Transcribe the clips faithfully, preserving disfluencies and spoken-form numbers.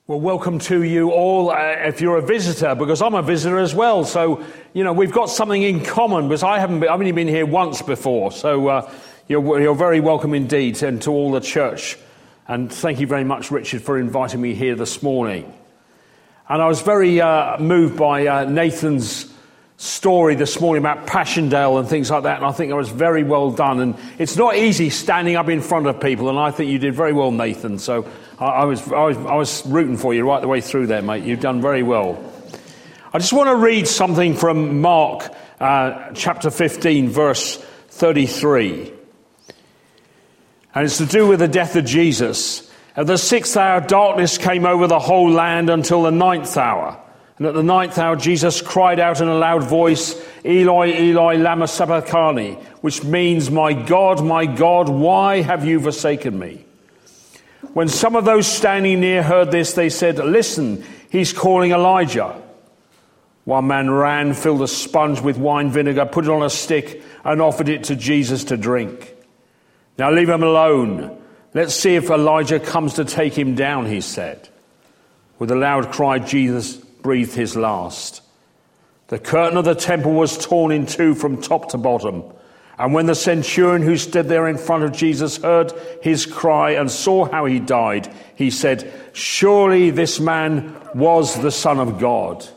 Well, welcome to you all, uh, if you're a visitor, because I'm a visitor as well. So, you know, we've got something in common, because I haven't been, I've only been here once before. So uh, you're, you're very welcome indeed, and to all the church. And thank you very much, Richard, for inviting me here this morning. And I was very uh, moved by uh, Nathan's story this morning about Passchendaele and things like that, and I think it was very well done. And it's not easy standing up in front of people, and I think you did very well, Nathan. So I, I was I was I was rooting for you right the way through there, mate. You've done very well. I just want to read something from Mark uh, chapter fifteen, verse thirty-three, and it's to do with the death of Jesus. At the sixth hour, darkness came over the whole land until the ninth hour. And at the ninth hour, Jesus cried out in a loud voice, Eloi, Eloi, lama sabachthani, which means, my God, my God, why have you forsaken me? When some of those standing near heard this, they said, listen, he's calling Elijah. One man ran, filled a sponge with wine vinegar, put it on a stick, and offered it to Jesus to drink. Now leave him alone. Let's see if Elijah comes to take him down, he said. With a loud cry, Jesus breathed his last. The curtain of the temple was torn in two from top to bottom. And when the centurion who stood there in front of Jesus heard his cry and saw how he died, he said, surely this man was the Son of God.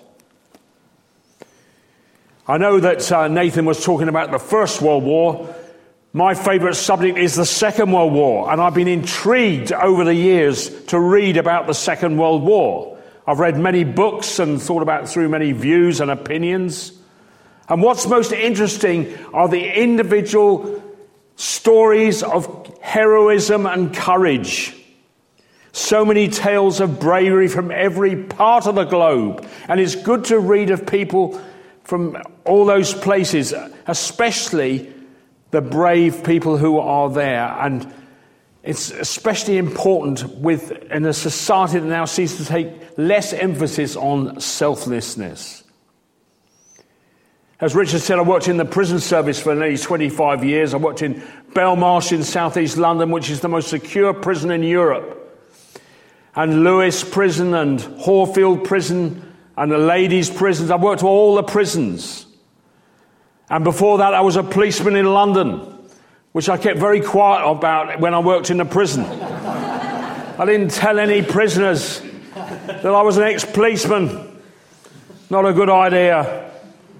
I know that uh, Nathan was talking about the First World War. My favourite subject is the Second World War, and I've been intrigued over the years to read about the Second World War. I've read many books and thought about it through many views and opinions. And what's most interesting are the individual stories of heroism and courage. So many tales of bravery from every part of the globe. And it's good to read of people from all those places, especially the brave people who are there. And it's especially important with in a society that now seems to take less emphasis on selflessness. As Richard said, I worked in the prison service for nearly twenty-five years. I worked in Belmarsh in southeast London, which is the most secure prison in Europe. And Lewis Prison and Horfield Prison and the ladies' prisons. I worked all the prisons. And before that, I was a policeman in London, which I kept very quiet about when I worked in the prison. I didn't tell any prisoners that I was an ex-policeman. Not a good idea.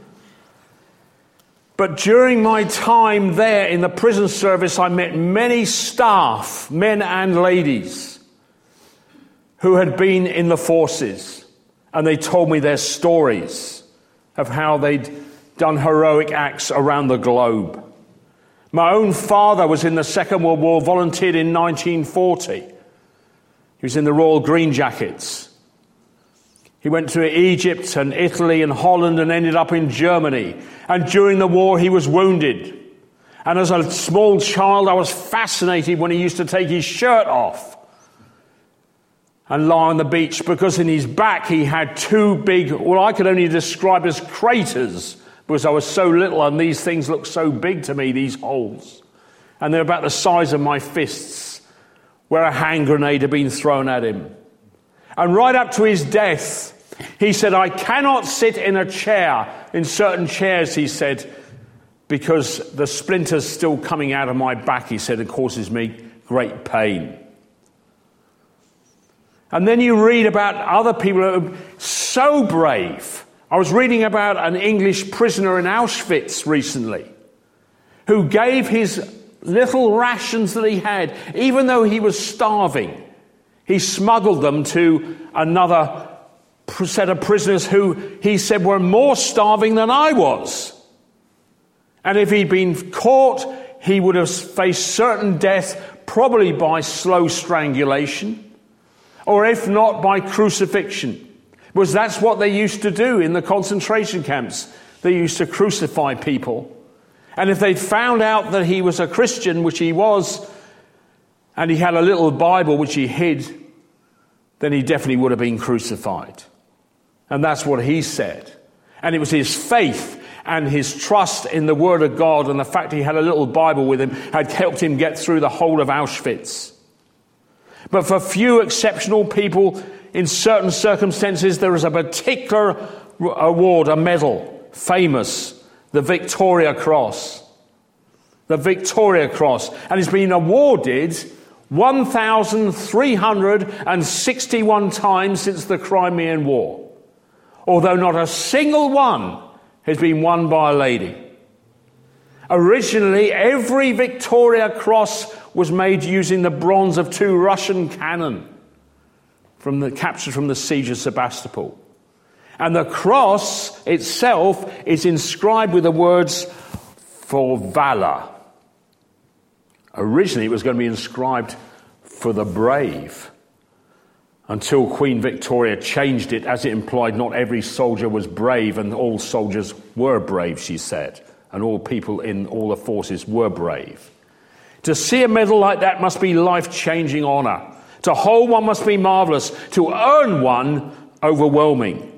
But during my time there in the prison service, I met many staff, men and ladies, who had been in the forces. And they told me their stories of how they'd done heroic acts around the globe. My own father was in the Second World War, volunteered in nineteen forty. He was in the Royal Green Jackets. He went to Egypt and Italy and Holland and ended up in Germany. And during the war, he was wounded. And as a small child, I was fascinated when he used to take his shirt off and lie on the beach, because in his back he had two big, well, I could only describe as craters, because I was so little and these things looked so big to me, these holes. And they're about the size of my fists, where a hand grenade had been thrown at him. And right up to his death, he said, I cannot sit in a chair, in certain chairs, he said, because the splinter's still coming out of my back, he said, it causes me great pain. And then you read about other people who are so brave. I was reading about an English prisoner in Auschwitz recently who gave his little rations that he had, even though he was starving. He smuggled them to another set of prisoners who he said were more starving than I was. And if he'd been caught, he would have faced certain death, probably by slow strangulation, or if not, by crucifixion. Because that's what they used to do in the concentration camps. They used to crucify people. And if they'd found out that he was a Christian, which he was, and he had a little Bible which he hid, then he definitely would have been crucified. And that's what he said. And it was his faith and his trust in the Word of God and the fact he had a little Bible with him had helped him get through the whole of Auschwitz. But for few exceptional people In certain circumstances, there is a particular award, a medal, famous, the Victoria Cross. The Victoria Cross. And it's been awarded one thousand three hundred sixty-one times since the Crimean War, although not a single one has been won by a lady. Originally, every Victoria Cross was made using the bronze of two Russian cannon from the captured from the siege of Sebastopol. And the cross itself is inscribed with the words, "For valor." Originally, it was going to be inscribed for the brave, until Queen Victoria changed it, as it implied not every soldier was brave and all soldiers were brave, she said, and all people in all the forces were brave. To see a medal like that must be life-changing honour. To hold one must be marvellous. To earn one, overwhelming.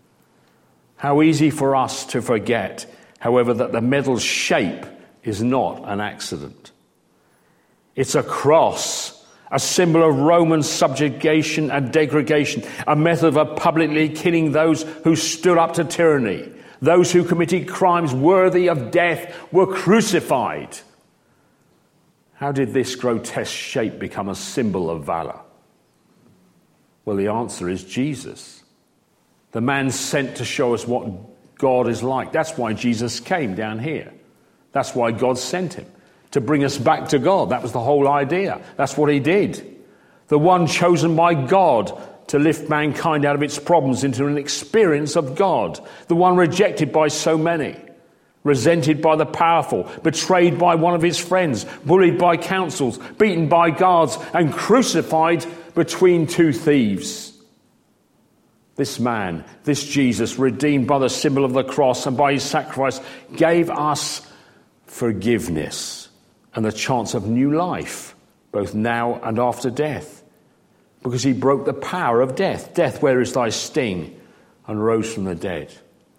How easy for us to forget, however, that the medal's shape is not an accident. It's a cross, a symbol of Roman subjugation and degradation, a method of publicly killing those who stood up to tyranny. Those who committed crimes worthy of death were crucified. How did this grotesque shape become a symbol of valor? Well, the answer is Jesus, the man sent to show us what God is like. That's why Jesus came down here. That's why God sent him, to bring us back to God. That was the whole idea. That's what he did. The one chosen by God to lift mankind out of its problems into an experience of God. The one rejected by so many, resented by the powerful, betrayed by one of his friends, bullied by councils, beaten by guards, and crucified between two thieves. This man, this Jesus, redeemed by the symbol of the cross and by his sacrifice, gave us forgiveness and the chance of new life, both now and after death. Because he broke the power of death. Death, where is thy sting? And rose from the dead.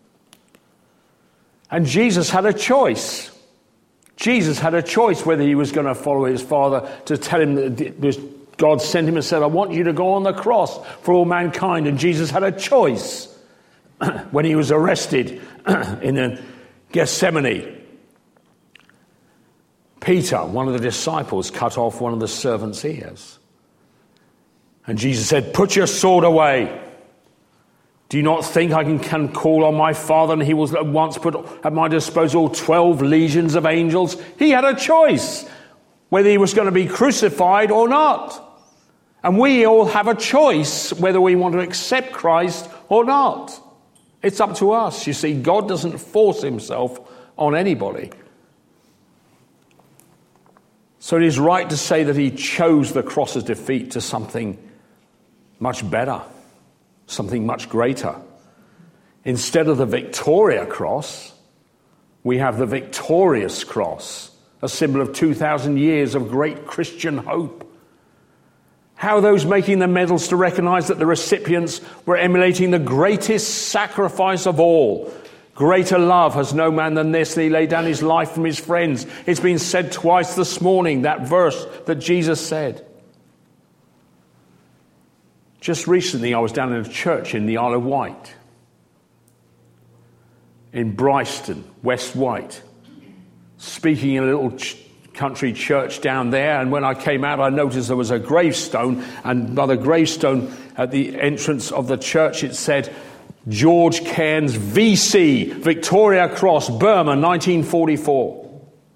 And Jesus had a choice. Jesus had a choice whether he was going to follow his Father to tell him that God sent him and said, I want you to go on the cross for all mankind. And Jesus had a choice when he was arrested in Gethsemane. Peter, one of the disciples, cut off one of the servants' ears. And Jesus said, put your sword away. Do you not think I can, can call on my Father and he will at once put at my disposal twelve legions of angels? He had a choice whether he was going to be crucified or not. And we all have a choice whether we want to accept Christ or not. It's up to us. You see, God doesn't force himself on anybody. So it is right to say that he chose the cross's defeat to something much better, something much greater. Instead of the Victoria Cross, we have the victorious cross, a symbol of two thousand years of great Christian hope. How are those making the medals to recognize that the recipients were emulating the greatest sacrifice of all? Greater love has no man than this, that he laid down his life from his friends. It's been said twice this morning, that verse that Jesus said. Just recently, I was down in a church in the Isle of Wight, in Bryston, West Wight, speaking in a little ch- country church down there. And when I came out, I noticed there was a gravestone, and by the gravestone at the entrance of the church, it said, George Cairns, V C, Victoria Cross, Burma, nineteen forty-four.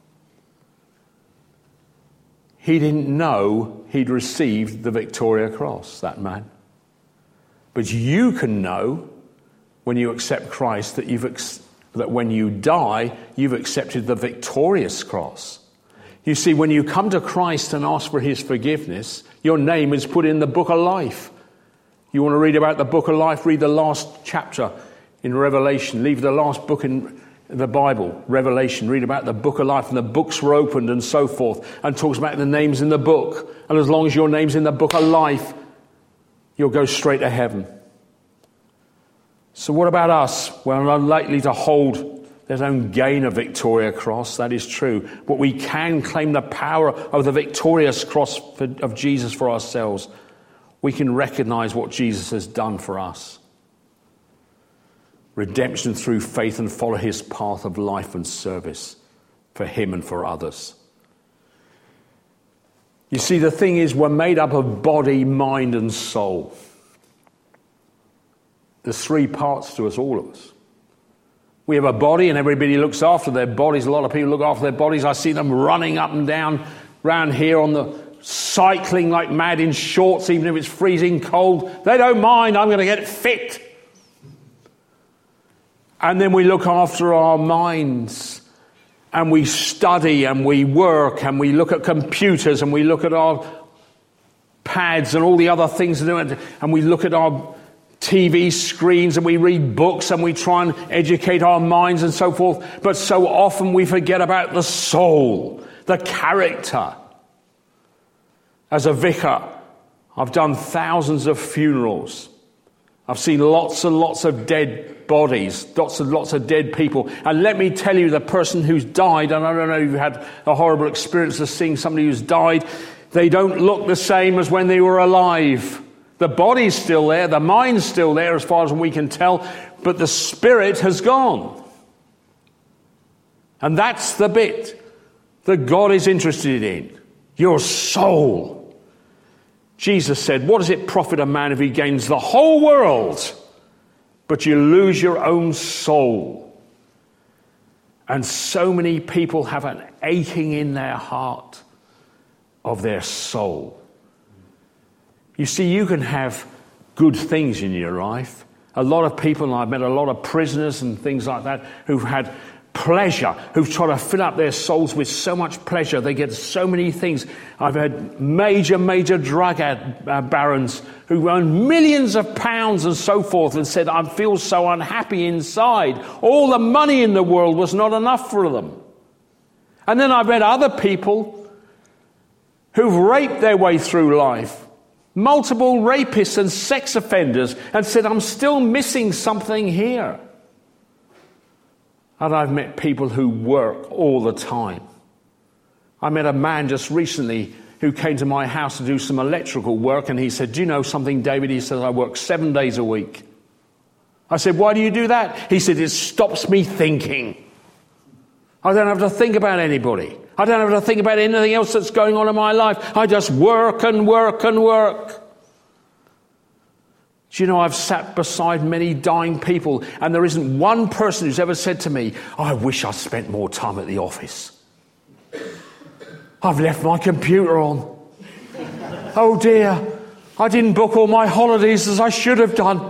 He didn't know he'd received the Victoria Cross, that man. But you can know when you accept Christ that you've ex- that when you die, you've accepted the victorious cross. You see, when you come to Christ and ask for his forgiveness, your name is put in the book of life. You want to read about the book of life, read the last chapter in Revelation. Leave the last book in the Bible, Revelation. Read about the book of life, and the books were opened and so forth, and talks about the names in the book. And as long as your name's in the book of life, you'll go straight to heaven. So what about us? We're unlikely to hold, let alone gain a Victoria Cross. That is true. But we can claim the power of the victorious cross for, of Jesus for ourselves. we can recognize what Jesus has done for us. Redemption through faith, and follow his path of life and service for him and for others. You see, the thing is, we're made up of body, mind, and soul. There's three parts to us, all of us. We have a body, and everybody looks after their bodies. A lot of people look after their bodies. I see them running up and down around here on the cycling like mad in shorts, even if it's freezing cold. They don't mind. I'm going to get fit. And then we look after our minds, and we study, and we work, and we look at computers, and we look at our pads and all the other things to do, and we look at our T V screens, and we read books, and we try and educate our minds and so forth. But so often we forget about the soul, the character. As a vicar, I've done thousands of funerals. I've seen lots and lots of dead bodies, lots and lots of dead people. And let me tell you, the person who's died, and I don't know if you've had a horrible experience of seeing somebody who's died, they don't look the same as when they were alive. The body's still there, the mind's still there as far as we can tell, but the spirit has gone. And that's the bit that God is interested in, your soul. Jesus said, what does it profit a man if he gains the whole world, but you lose your own soul? And so many people have an aching in their heart of their soul. You see, you can have good things in your life. A lot of people, and I've met a lot of prisoners and things like that, who've had pleasure, who've tried to fill up their souls with so much pleasure. They get so many things. I've had major, major drug ad, uh, barons who earn millions of pounds and so forth, and said, I feel so unhappy inside. All the money in the world was not enough for them. And then I've met other people who've raped their way through life, multiple rapists and sex offenders, and said, I'm still missing something here. And I've met people who work all the time. I met a man just recently who came to my house to do some electrical work, and he said, do you know something, David? He said, I work seven days a week. I said, why do you do that? He said, it stops me thinking. I don't have to think about anybody. I don't have to think about anything else that's going on in my life. I just work and work and work. Do you know, I've sat beside many dying people, and there isn't one person who's ever said to me, I wish I spent more time at the office. I've left my computer on. Oh dear, I didn't book all my holidays as I should have done.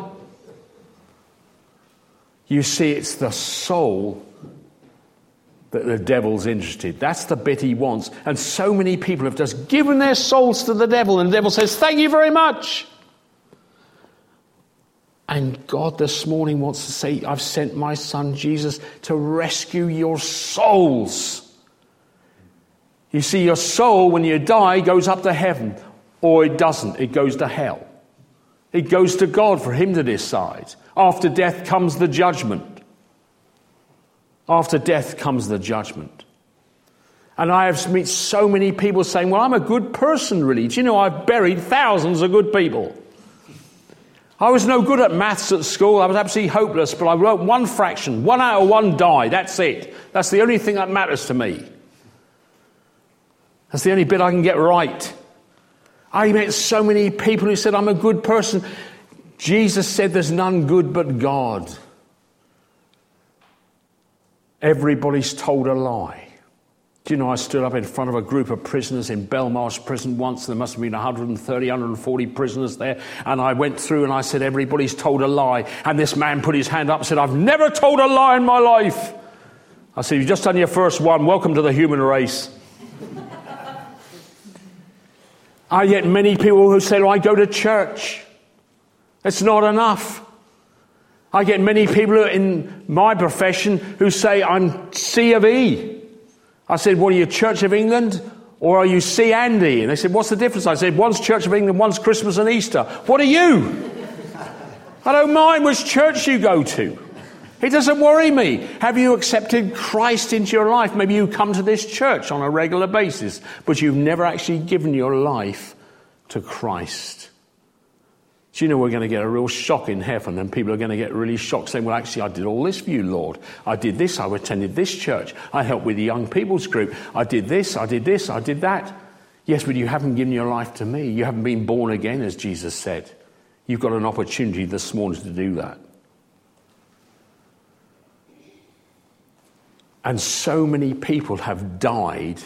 You see, it's the soul that the devil's interested. That's the bit he wants. And so many people have just given their souls to the devil, and the devil says, thank you very much. And God this morning wants to say, I've sent my son Jesus to rescue your souls. You see, your soul, when you die, goes up to heaven. Or it doesn't. It goes to hell. It goes to God for him to decide. After death comes the judgment. After death comes the judgment. And I have met so many people saying, well, I'm a good person, really. Do you know, I've buried thousands of good people. I was no good at maths at school. I was absolutely hopeless, but I wrote one fraction. One out of one die. That's it. That's the only thing that matters to me. That's the only bit I can get right. I met so many people who said, I'm a good person. Jesus said there's none good but God. Everybody's told a lie. Do you know, I stood up in front of a group of prisoners in Belmarsh prison once. There must have been one hundred thirty, one hundred forty prisoners there. And I went through and I said, everybody's told a lie. And this man put his hand up and said, I've never told a lie in my life. I said, you've just done your first one. Welcome to the human race. I get many people who say, well, I go to church. It's not enough. I get many people in my profession who say, I'm C of E. I said, what are you, Church of England? Or are you C and E? And they said, what's the difference? I said, one's Church of England, one's Christmas and Easter. What are you? I don't mind which church you go to. It doesn't worry me. Have you accepted Christ into your life? Maybe you come to this church on a regular basis, but you've never actually given your life to Christ. Do you know we're going to get a real shock in heaven, and people are going to get really shocked saying, well, actually, I did all this for you, Lord. I did this. I attended this church. I helped with the young people's group. I did this. I did this. I did that. Yes, but you haven't given your life to me. You haven't been born again, as Jesus said. You've got an opportunity this morning to do that. And so many people have died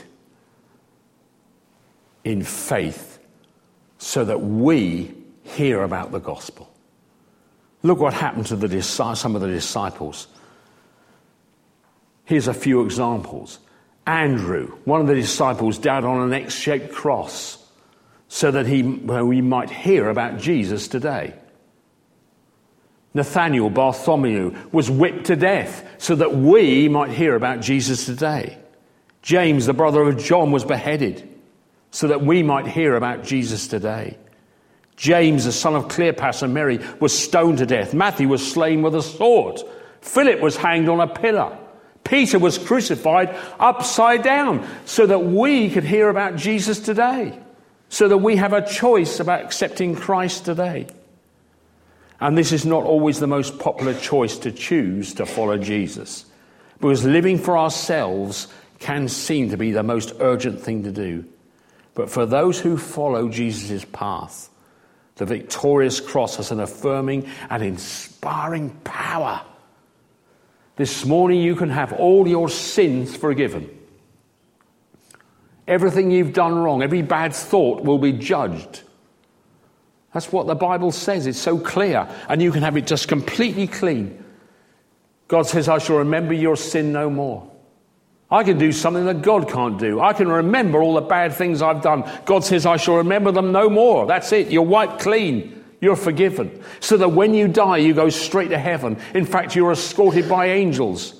in faith so that we hear about the gospel. Look what happened to the some of the disciples. Here's a few examples. Andrew, one of the disciples, died on an X-shaped cross so that he, well, we might hear about Jesus today. Nathaniel, Bartholomew, was whipped to death so that we might hear about Jesus today. James, the brother of John, was beheaded so that we might hear about Jesus today. James, the son of Cleopas and Mary, was stoned to death. Matthew was slain with a sword. Philip was hanged on a pillar. Peter was crucified upside down so that we could hear about Jesus today, so that we have a choice about accepting Christ today. And this is not always the most popular choice to choose to follow Jesus, because living for ourselves can seem to be the most urgent thing to do. But for those who follow Jesus' path, the victorious cross has an affirming and inspiring power. This morning you can have all your sins forgiven. Everything you've done wrong, every bad thought will be judged. That's what the Bible says. It's so clear. And you can have it just completely clean. God says, I shall remember your sin no more. I can do something that God can't do. I can remember all the bad things I've done. God says, I shall remember them no more. That's it. You're wiped clean. You're forgiven. So that when you die, you go straight to heaven. In fact, you're escorted by angels.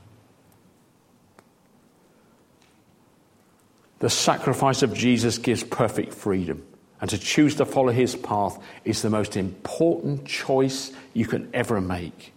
The sacrifice of Jesus gives perfect freedom. And to choose to follow his path is the most important choice you can ever make.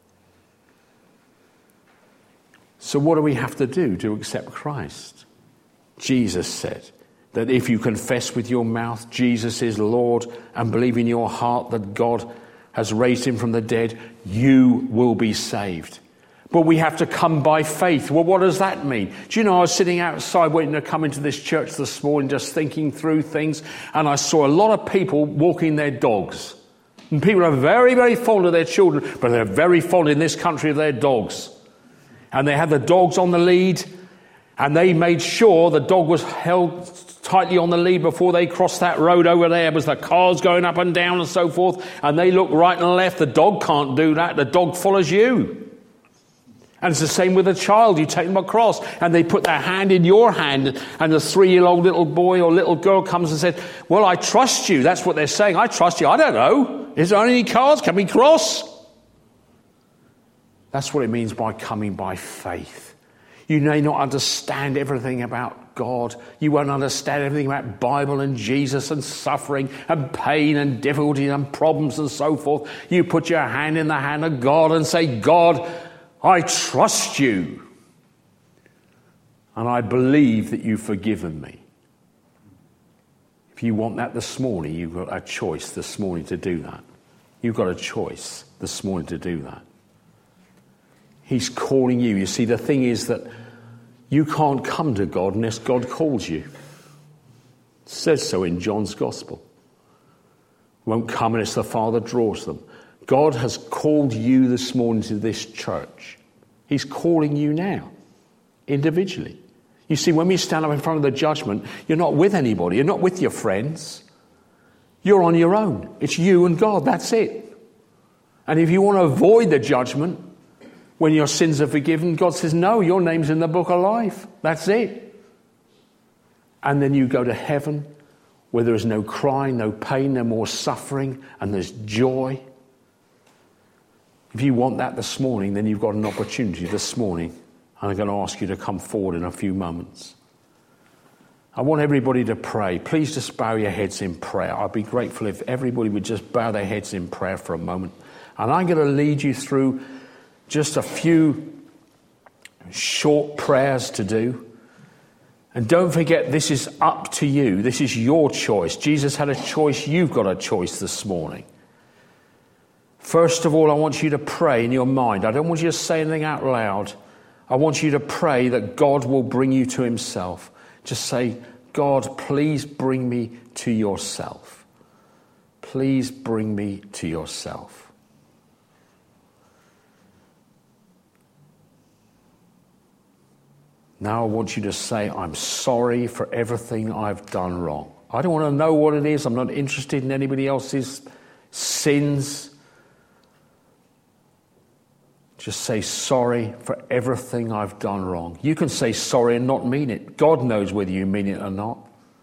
So what do we have to do to accept Christ? Jesus said that if you confess with your mouth Jesus is Lord and believe in your heart that God has raised him from the dead, you will be saved. But we have to come by faith. Well, what does that mean? Do you know, I was sitting outside waiting to come into this church this morning, just thinking through things, and I saw a lot of people walking their dogs. And people are very, very fond of their children, but they're very fond in this country of their dogs. And they had the dogs on the lead, and they made sure the dog was held tightly on the lead before they crossed that road over there. It was the cars going up and down and so forth, and they look right and left. The dog can't do that. The dog follows you. And it's the same with a child. You take them across, and they put their hand in your hand, and the three-year-old little boy or little girl comes and says, well, I trust you. That's what they're saying. I trust you. I don't know. Is there any cars? Can we cross? That's what it means by coming by faith. You may not understand everything about God. You won't understand everything about Bible and Jesus and suffering and pain and difficulty and problems and so forth. You put your hand in the hand of God and say, God, I trust you. And I believe that you've forgiven me. If you want that this morning, you've got a choice this morning to do that. You've got a choice this morning to do that. He's calling you. You see, the thing is that you can't come to God unless God calls you. It says so in John's Gospel. Won't come unless the Father draws them. God has called you this morning to this church. He's calling you now, individually. You see, when we stand up in front of the judgment, you're not with anybody. You're not with your friends. You're on your own. It's you and God. That's it. And if you want to avoid the judgment, when your sins are forgiven, God says, no, your name's in the book of life. That's it. And then you go to heaven where there is no crying, no pain, no more suffering, and there's joy. If you want that this morning, then you've got an opportunity this morning. And I'm going to ask you to come forward in a few moments. I want everybody to pray. Please just bow your heads in prayer. I'd be grateful if everybody would just bow their heads in prayer for a moment. And I'm going to lead you through just a few short prayers to do. And don't forget, this is up to you. This is your choice. Jesus had a choice. You've got a choice this morning. First of all, I want you to pray in your mind. I don't want you to say anything out loud. I want you to pray that God will bring you to himself. Just say, God, please bring me to yourself. Please bring me to yourself. Now I want you to say, I'm sorry for everything I've done wrong. I don't want to know what it is. I'm not interested in anybody else's sins. Just say sorry for everything I've done wrong. You can say sorry and not mean it. God knows whether you mean it or not.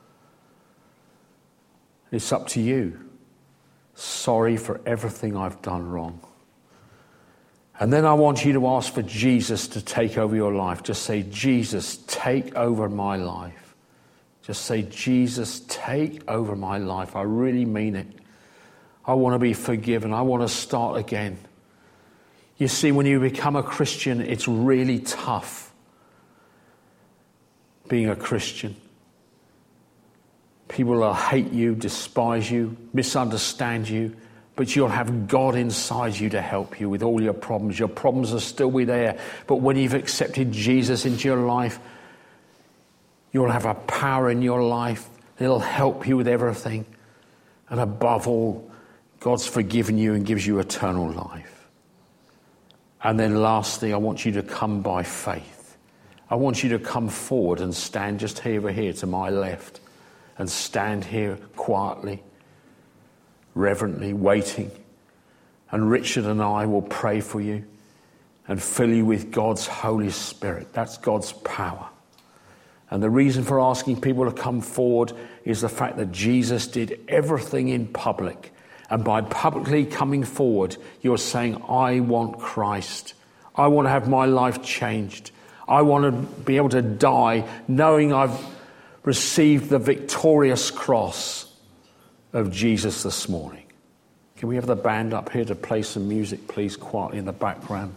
It's up to you. Sorry for everything I've done wrong. And then I want you to ask for Jesus to take over your life. Just say, Jesus, take over my life. Just say, Jesus, take over my life. I really mean it. I want to be forgiven. I want to start again. You see, when you become a Christian, it's really tough being a Christian. People will hate you, despise you, misunderstand you, but you'll have God inside you to help you with all your problems. Your problems will still be there, but when you've accepted Jesus into your life, you'll have a power in your life that'll help you with everything. And above all, God's forgiven you and gives you eternal life. And then lastly, I want you to come by faith. I want you to come forward and stand just over here to my left and stand here quietly, reverently, waiting. And Richard and I will pray for you and fill you with God's Holy Spirit. That's God's power. And the reason for asking people to come forward is the fact that Jesus did everything in public. And by publicly coming forward, you're saying, I want Christ. I want to have my life changed. I want to be able to die knowing I've received the victorious cross of Jesus this morning. Can we have the band up here to play some music, please, quietly in the background?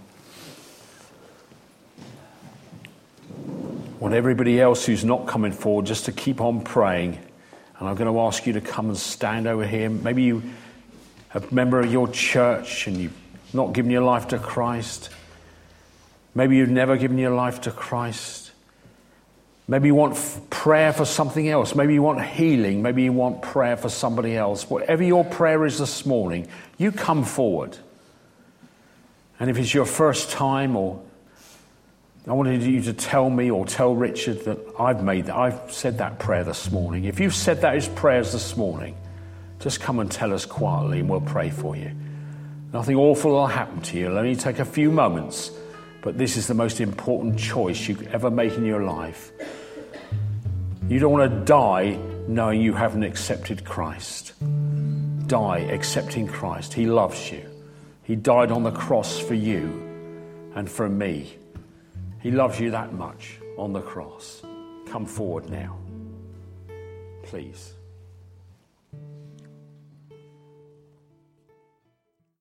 I want everybody else who's not coming forward just to keep on praying. And I'm going to ask you to come and stand over here. Maybe you a member of your church and you've not given your life to Christ. Maybe you've never given your life to Christ. Maybe you want f- prayer for something else. Maybe you want healing. Maybe you want prayer for somebody else. Whatever your prayer is this morning, you come forward. And if it's your first time, or I wanted you to tell me or tell Richard that I've made that, I've said that prayer this morning. If you've said that as prayers this morning, just come and tell us quietly and we'll pray for you. Nothing awful will happen to you. It'll only take a few moments. But this is the most important choice you could ever make in your life. You don't want to die knowing you haven't accepted Christ. Die accepting Christ. He loves you. He died on the cross for you and for me. He loves you that much on the cross. Come forward now, please.